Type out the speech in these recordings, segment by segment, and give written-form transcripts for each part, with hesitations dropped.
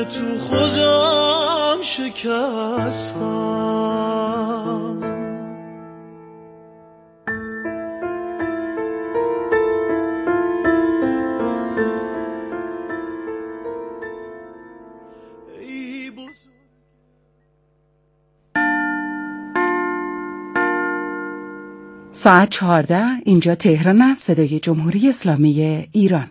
تو خودم شکستم. ساعت 14 اینجا تهران است، صدای جمهوری اسلامی ایران.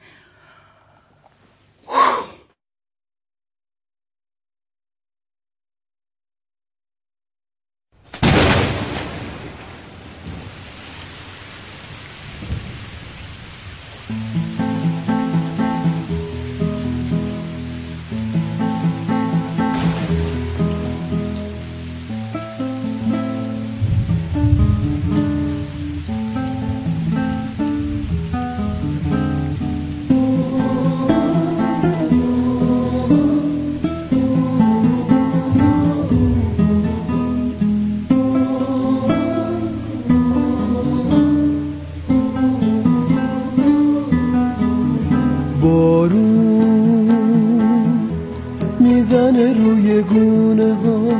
میزنه روی گونه ها،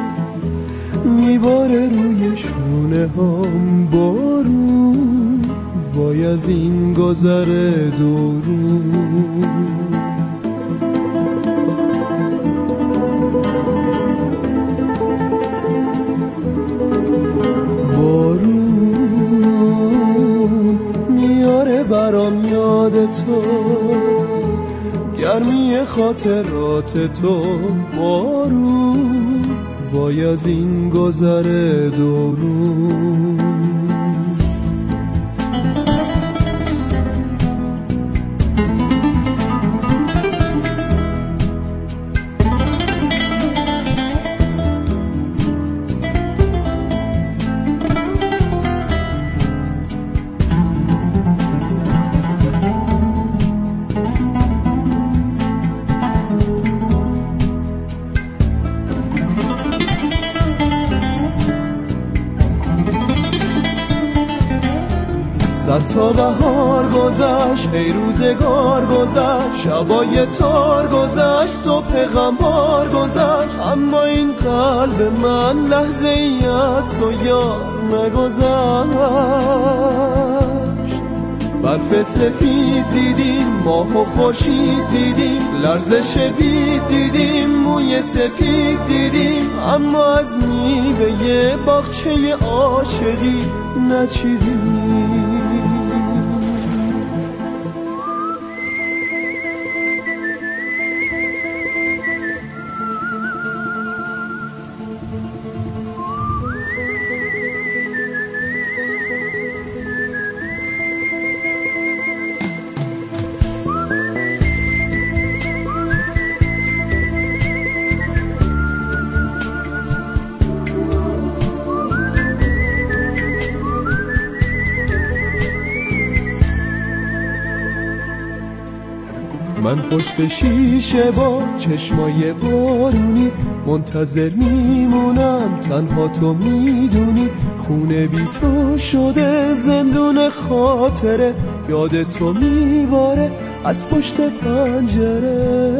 میباره روی شونه هام. بارون وای از این گذر دورون. بارون میاره برام یاد تو، گرمی خاطرات تو. بارون وای از این گذر دورون. صد تا بهار گذشت، ای روزگار گذشت، شبای تار گذشت، صبح غمبار گذشت، اما این قلب من لحظه ای از تو یار نگذشت. برف سفید دیدیم، ماه و خورشید دیدیم، لرزش بید دیدیم، موی سپید دیدیم، اما از میوه باغچه عاشقی نچیدیم. من پشت شیشه با چشمای بارونی منتظر میمونم، تنها تو میدونی. خونه بی تو شده زندون خاطره، یاد تو میباره از پشت پنجره.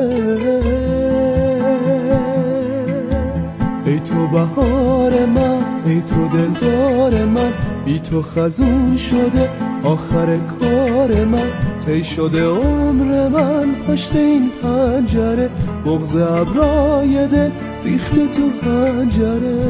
ای تو بهار من، ای تو دلدار من، بی تو خزون شده آخر کار من. طی شده عمر من پشت این پنجره، بغض ابرای دل ریخته تو پنجره.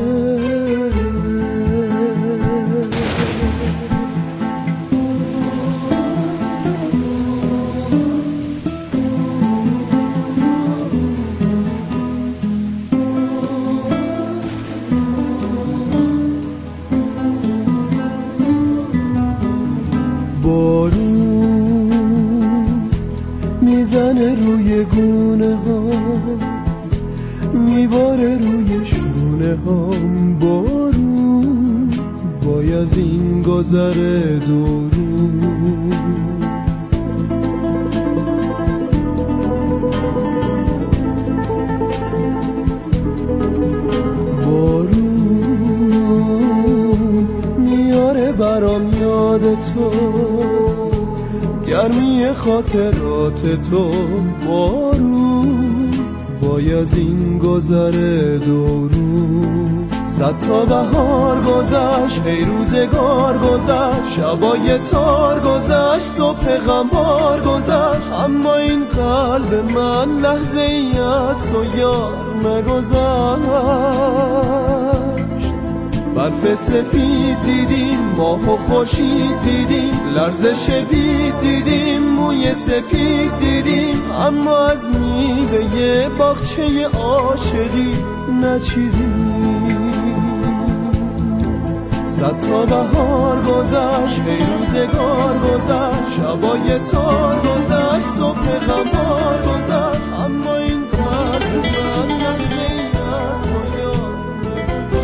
میزنه روی گونه ها، میباره روی شونه هام. بارون وای از این گذر دورون. بارون میاره برام یاد تو، گرمی خاطرات تو. بارون وای از این گذر دورو. 100 تا بهار گذشت، ای روزگار گذشت، شبای تار گذشت، صبح غمبار گذشت، اما این قلب من لحظه ای از تو یار نگذشت. برف سفید دیدیم، ماه و خورشید دیدیم، لرزش بید دیدیم، موی سپید دیدیم، اما از میوه باغچه عاشقی نچیدیم. 100 تا بهار گذشت، ای روزگار گذشت، شبای تار گذشت، صبح غمبار گذشت، اما این قلب من لحظه ای از تو یار نگذشت.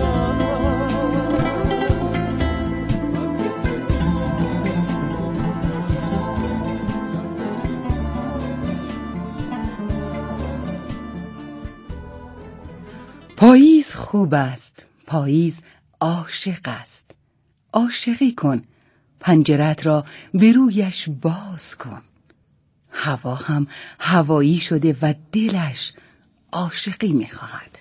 پاییز خوب است، پاییز عاشق است. عاشقی کن، پنجرت را به رویش باز کن. هوا هم هوایی شده و دلش عاشقی می‌خواهد.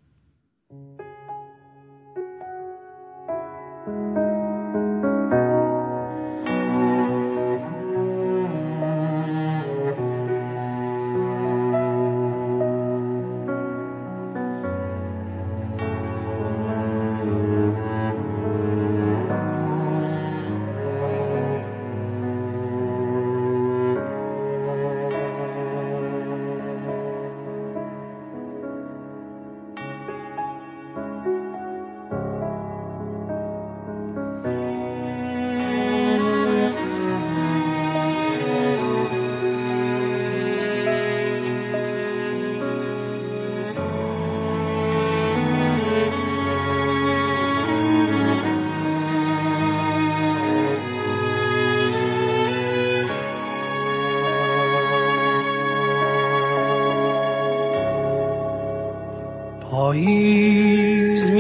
پاییز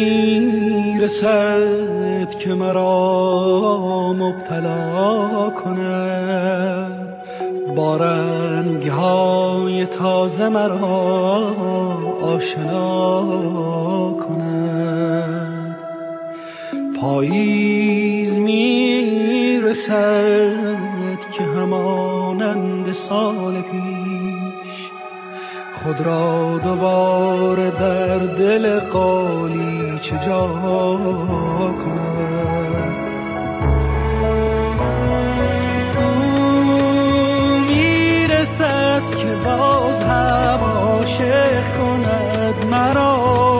میرسد که مرا مبتلا کند، با رنگ‌های تازه مرا آشنا کند. پاییز میرسد که همانند سال پیش خود را دوباره در دل قالیچه جا کند. میرسد که باز هم عاشق کند مرا،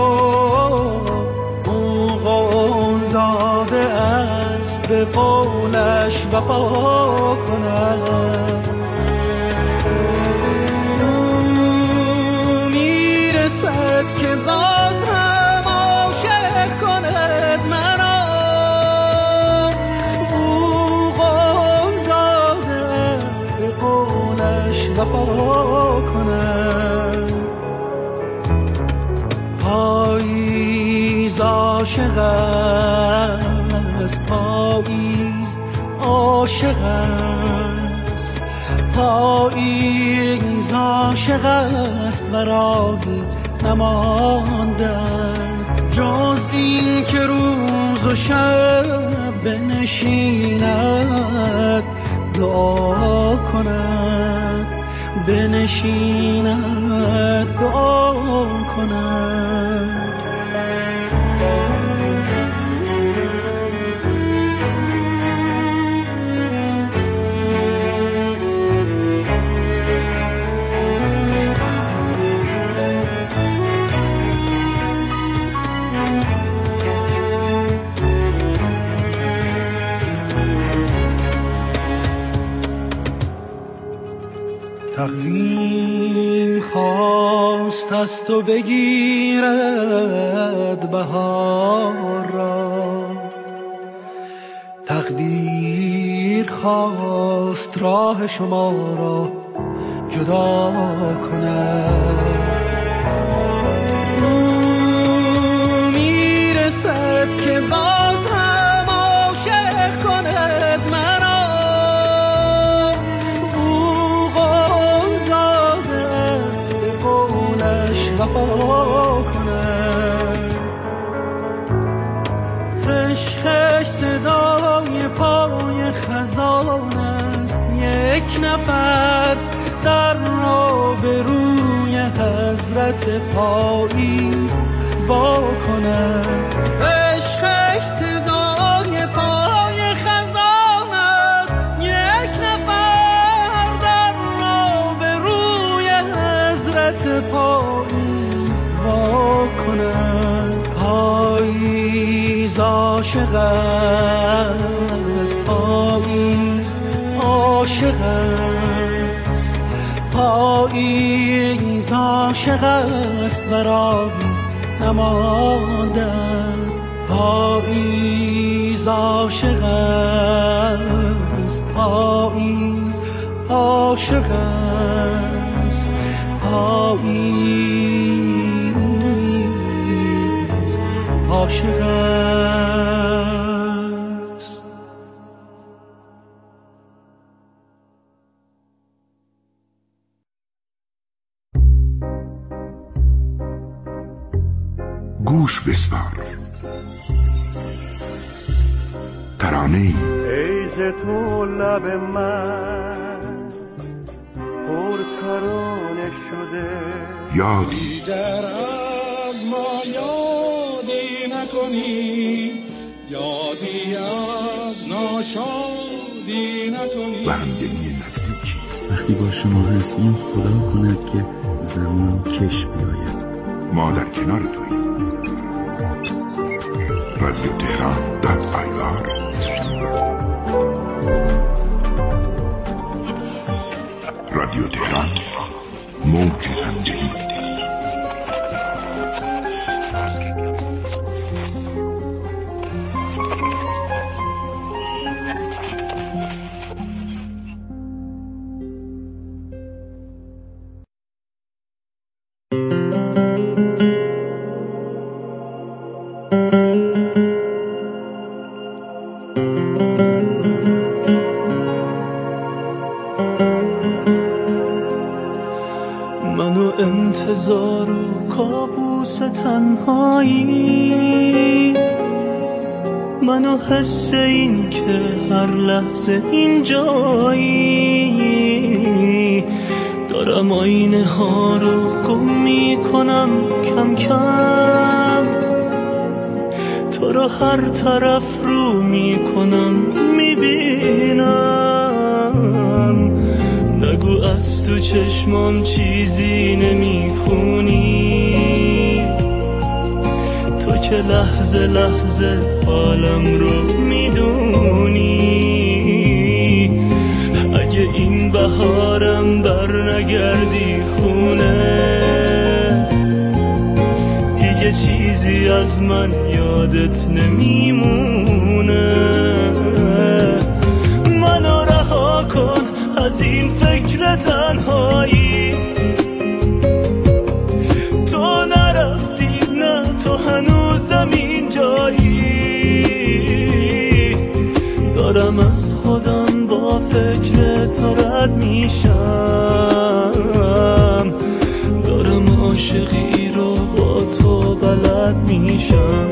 او قول داده است به قولش وفا کند. که باز هم عاشق کند مرا، او قول داده است به قولش وفا کند. پاییز عاشق است، پاییز عاشق است، پاییز عاشق است و راهی نمانده است جز این که روز و شب بنشیند دعا کند، بنشیند دعا کند. تقویم خواست از تو بگیرد بهار را، تقدیر خواست راه شما را جدا کند. میرسد که باز هم عاشق کند مرا، یک نفر در آبروی حضرت پاییز وا کند. عشقش صدای پای خزان است، یک نفر در آبروی حضرت پاییز وا کند. پاییز عاشق است، پاییز عاشق است، پاییز عاشق است و راهی نمانده است. پاییز عاشق است، پاییز عاشق است، پاییز عاشق است. گوش بسپار. ترانه‌ای ای ز تو لب من پر ترانه شده، یادی در از ما یادی نکنی، یادی از ناشادی نکنی. و همدلی نزدیکی. وقتی با شما هستیم خدا کند که زمان کش بیاید. ما در کنار توییم. رادیو تهران .ir. رادیو تهران، موج همدلی. منو انتظار و کابوس تنهایی، منو حس این که هر لحظه اینجایی، دارم آینه ها رو گم میکنم کم کم، تو رو هر طرف رو میکنم میبینم. نگو از تو چشمام چیزی نمیخونی، تو که لحظه لحظه حالم رو میدونی. اگه این بهارم بر نگردی خونه، دیگه چیزی از من یادت نمیمونه. منو رها کن از این فکر تنهایی، تو نرفتی، نه تو هنوزم اینجایی. دارم از خودم با فکر تو رد میشم، دارم عاشقی رو با تو بلد میشم.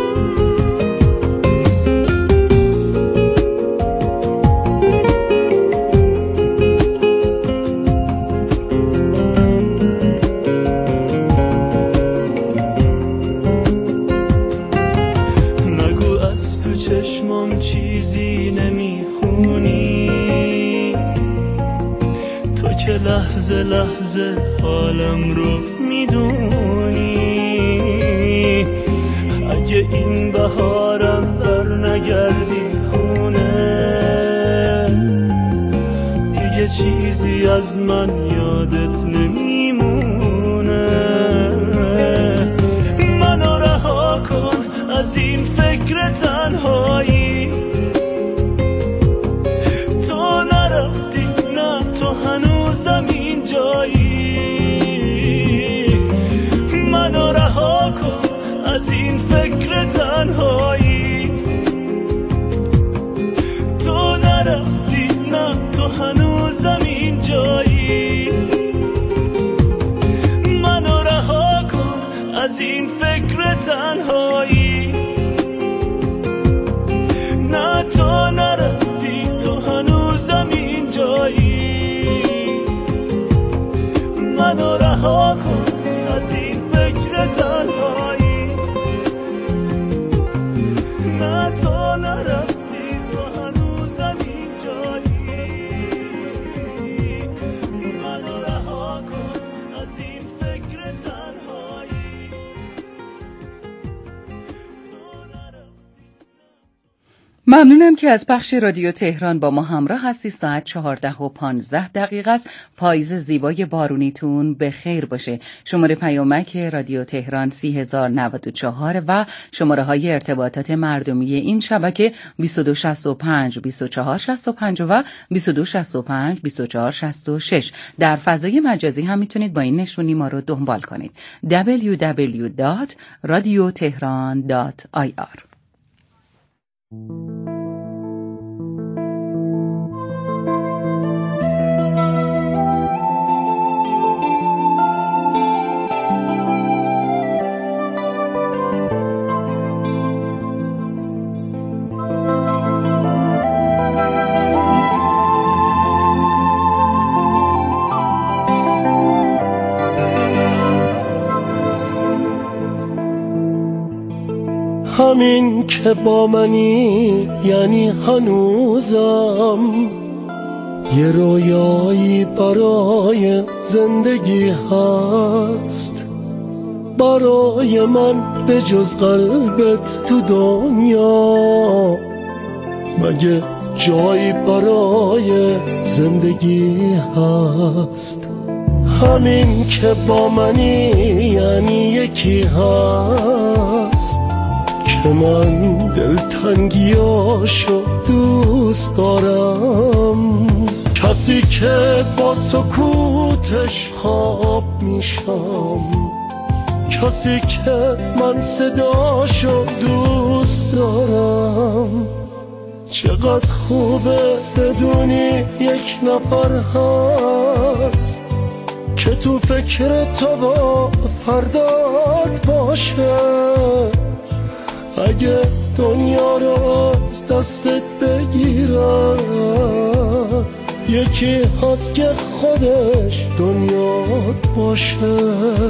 چشمام چیزی نمیخونی، تو که لحظه لحظه حالم رو میدونی. اگه این بهارم بر نگردی خونه، دیگه چیزی از من یادت نمیمونه. منو رها کن از این فکر تنهایی، تو نرفتی، نه تو هنوزم اینجایی. منو رها کن از این فکر تنهایی، تو نرفتی، نه تو هنوزم اینجایی. منو رها کن از این فکر تنهایی، نه تو نرفتی، تو هنوزم اینجایی. ممنونم که از پخش رادیو تهران با ما همراه هستی. ساعت 14:15 است. پاییز زیبای بارونیتون به خیر باشه. شماره پیامک رادیو تهران 3094 و شماره های ارتباطات مردمی این شبکه 2265 2465 و 2265 2466. در فضای مجازی هم میتونید با این نشونی ما رو دنبال کنید. www.radiotehran.ir. همین که با منی یعنی هنوزم یه رویایی برای زندگی هست، برای من به جز قلبت تو دنیا مگه جایی برای زندگی هست. همین که با منی یعنی یکی هست که من دلتنگیاشو دوست دارم، کسی که با سکوتش خواب میشم، کسی که من صداشو دوست دارم. چقدر خوبه بدونی یک نفر هست که تو فکر تو و فردات باشه. اگه دنیا رو از دستت بگیرم، یکی هست که خودش دنیات باشه،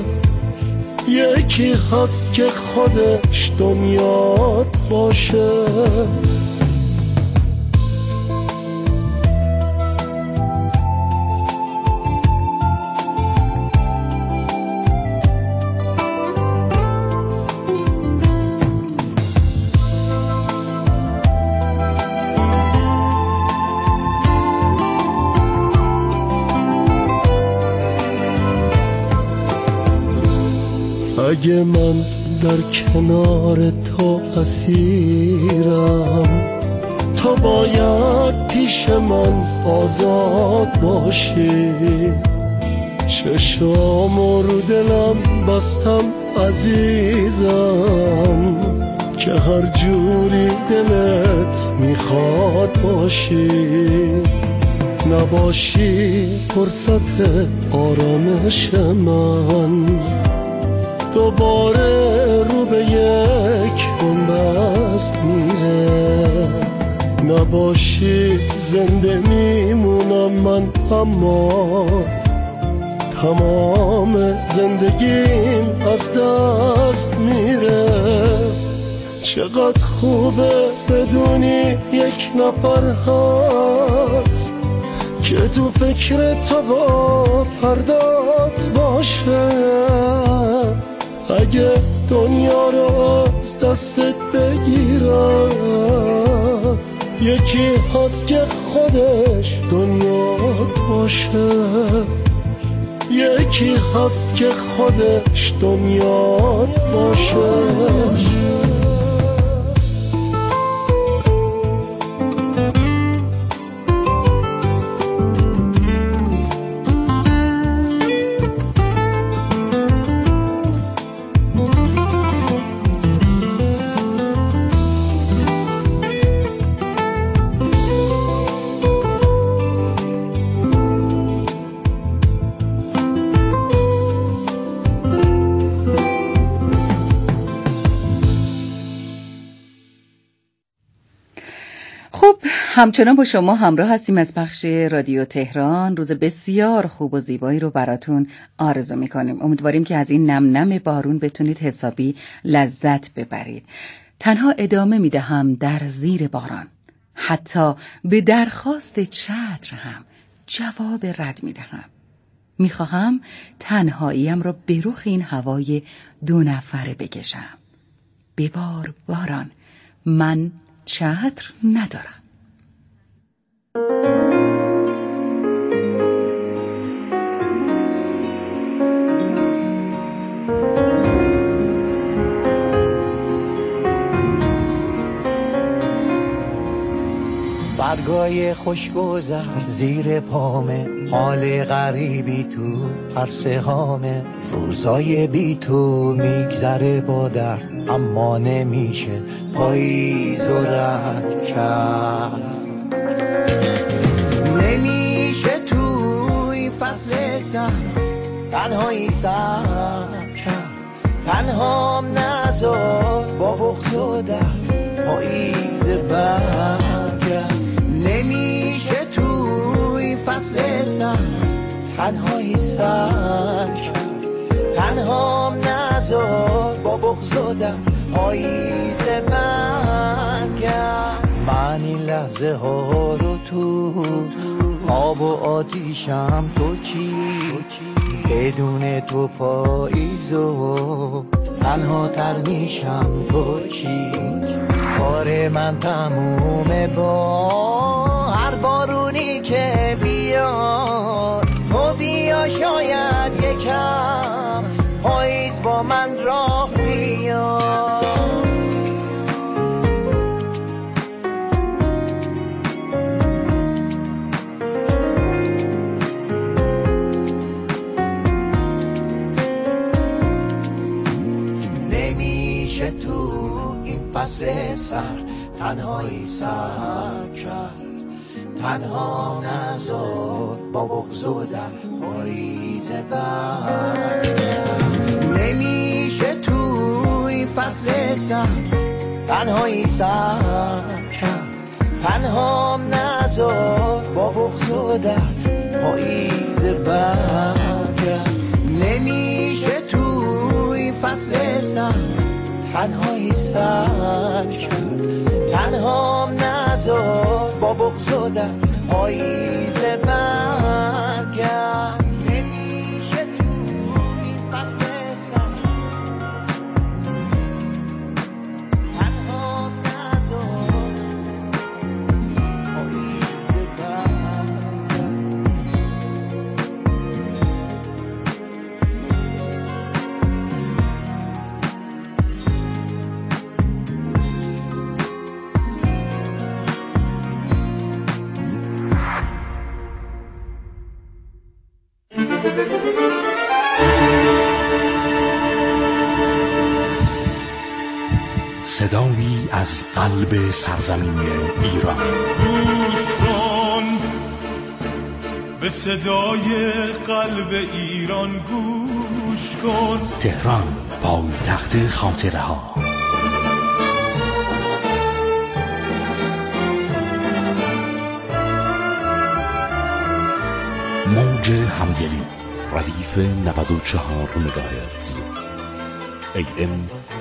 یکی هست که خودش دنیات باشه. اگه من در کنار تو اسیرم، تو باید پیش من آزاد باشی. چشامو رو دلم بستم عزیزم که هر جوری دلت میخواد باشی. نباشی فرصت آرامش من، دوباره رو به یک بنبست میره. نباشی زنده میمونم من، اما تمام زندگیم از دست میره. چقدر خوبه بدونی یک نفر هست که تو فکر تو و فردات باشه. اگه دنیا رو از دستت بگیرم، یکی هست که خودش دنیات باشه، یکی هست که خودش دنیات باشه. همچنان با شما همراه هستیم از بخش رادیو تهران. روز بسیار خوب و زیبایی رو براتون آرزو میکنیم. امیدواریم که از این نم نم بارون بتونید حسابی لذت ببرید. تنها ادامه میدهم در زیر باران، حتی به درخواست چتر هم جواب رد میدهم. میخواهم تنهاییم را به رخ این هوای دو نفره بکشم. ببار باران، من چتر ندارم. برگای خوشگذر زیر پامه، حال غریبی تو هر سهامه، روزای بی تو میگذره با درد، اما نمیشه پاییز و رد کرد. نمیشه توی فصل سرد تنهایی سر کرد، تنهام نذار با بغض و درد پاییز برگرد. نمیشه توی فصل سرد تنهایی سر کرد، تنهام نذار با بغض و درد پاییز برگرد. من این لحظه ها رو تو آب و آتیشم، تو چی؟ بدون تو پاییزو تنها تر میشم، تو چی؟ کار من تمومه با هر بارونی که بیاد، تو بیا شاید یکم پاییز با من راه بیاد. نمیشه تو این فصل سرد تنهایی سر کرد، تنها نذار با بغض و در پاییز برگرد. نمیشه تو این فصل سرد تنهایی سر کرد، تنهام نذار با بغض و در پاییز برگرد. نمیشه تو این فصل سرد تنهایی سر کرد، تنهام نذار با بغض و در پاییز برگرد. نمیشه تو این فصل سرد تنهام نذار پاییز برگرد. صدایی از قلب سرزمین ایران. گوش کن به صدای قلب ایران، گوش کن. تهران، پایتخت خاطره ها. موج همدلی، ردیف 94 مگاهرتز، AM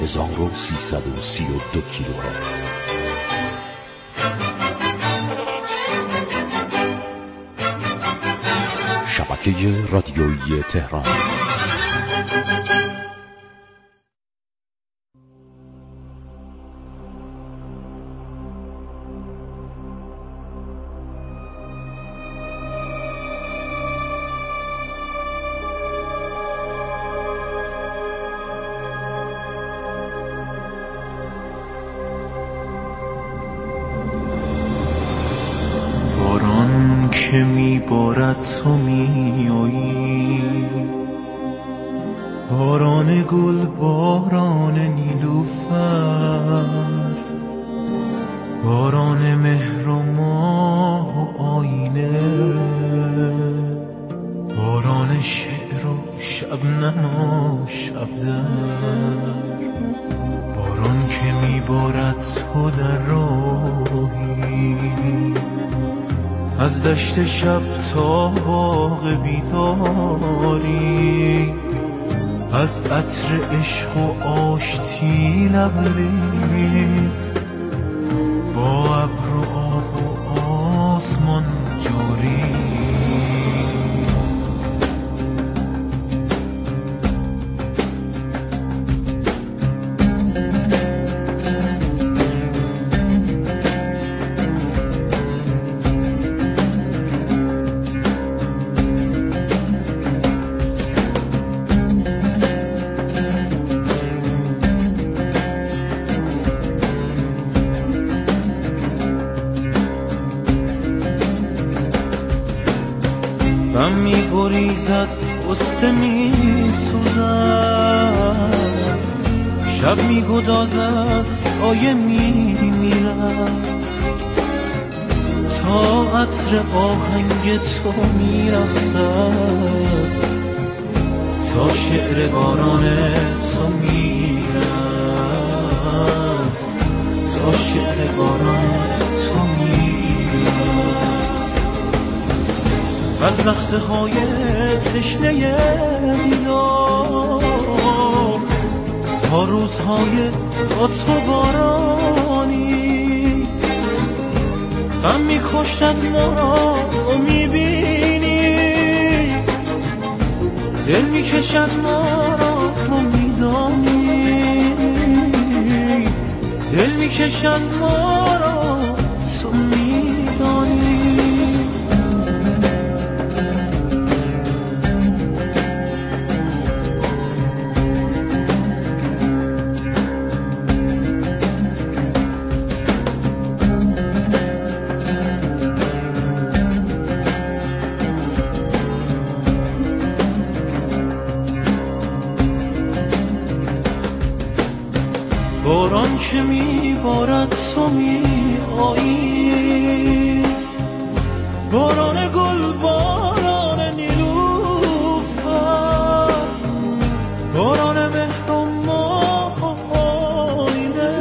1332 کیلوهرتز. شبکه رادیویی تهران. که میبارد تو میایی، باران گل، باران نیلوفر، باران مهر و ماه و آینه، باران شعر و شبنم و شبدر، باران که میبارد تو در راهی، از دشت شب تا باغ بیداری، از عطر عشق و آشتی لبریز، با ابر و آب و آسمان جاری. غم می گریزد غصه می سوزد شب می گدازد سایه می میرد تا عطر آهنگ تو می رقصد تا شعر باران تو می رد تا شعر باران تو می از لحظه های تشنه دیدار تا روزهای با تو بارانی غم می‌کشد ما رو می‌بینی دل می‌کشد ما رو می‌دانی دل می‌کشد ما رو تو می‌دانی باران که میبارد تو میایی باران گل باران نیلوفر باران مهر و ماینه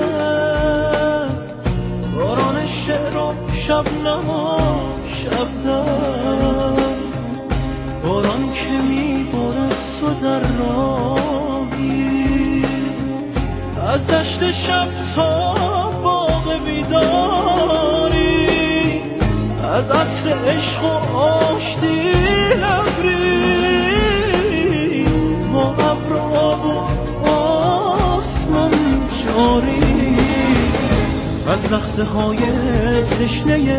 باران شعر و شبنم و شبنم باران که میبارد تو در راهی از دشت شب تا باغ بیداری از عطر عشق و آشتی لبریز با ابر و آب و آسمان جاری از لحظه های تشنه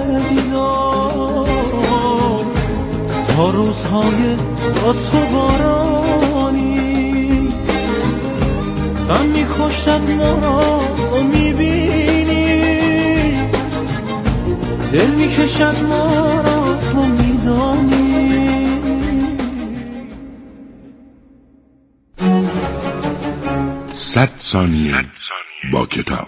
دیدار تا روزهای با تو بارانی غم می‌کشد ما رو می‌بینی دل می‌کشد ما رو می‌دانی 100 ثانیه با کتاب.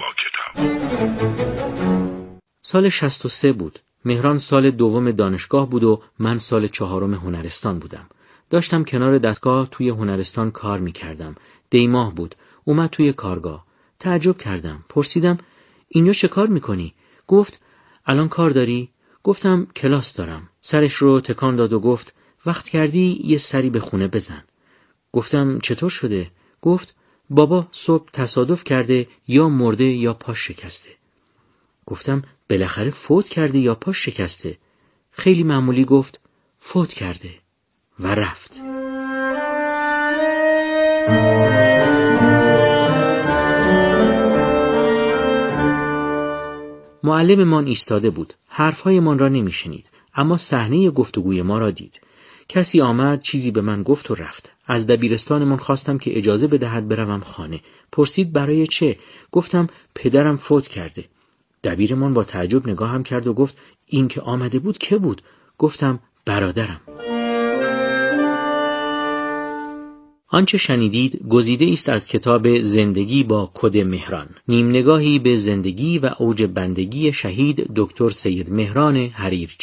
سال 63 بود. مهران سال دوم دانشگاه بود و من سال چهارم هنرستان بودم. داشتم کنار دستگاه توی هنرستان کار می‌کردم. دیماه بود. اومد توی کارگاه. تعجب کردم. پرسیدم اینجا چه کار میکنی؟ گفت الان کار داری؟ گفتم کلاس دارم. سرش رو تکان داد و گفت وقت کردی یه سری به خونه بزن. گفتم چطور شده؟ گفت بابا صبح تصادف کرده یا مرده یا پاش شکسته. گفتم بالاخره فوت کرده یا پاش شکسته؟ خیلی معمولی گفت فوت کرده و رفت. معلممان ایستاده بود. حرفهایمان را نمیشنید، اما صحنه گفتگوی ما را دید. کسی آمد چیزی به من گفت و رفت. از دبیرستانمان خواستم که اجازه بدهد بروم خانه. پرسید برای چه؟ گفتم پدرم فوت کرده. دبیرمان با تعجب نگاهم کرد و گفت این که آمده بود که بود؟ گفتم برادرم. آنچه شنیدید گزیده است از کتاب زندگی با کد مهران، نیم نگاهی به زندگی و اوج بندگی شهید دکتر سید مهران حریرچی.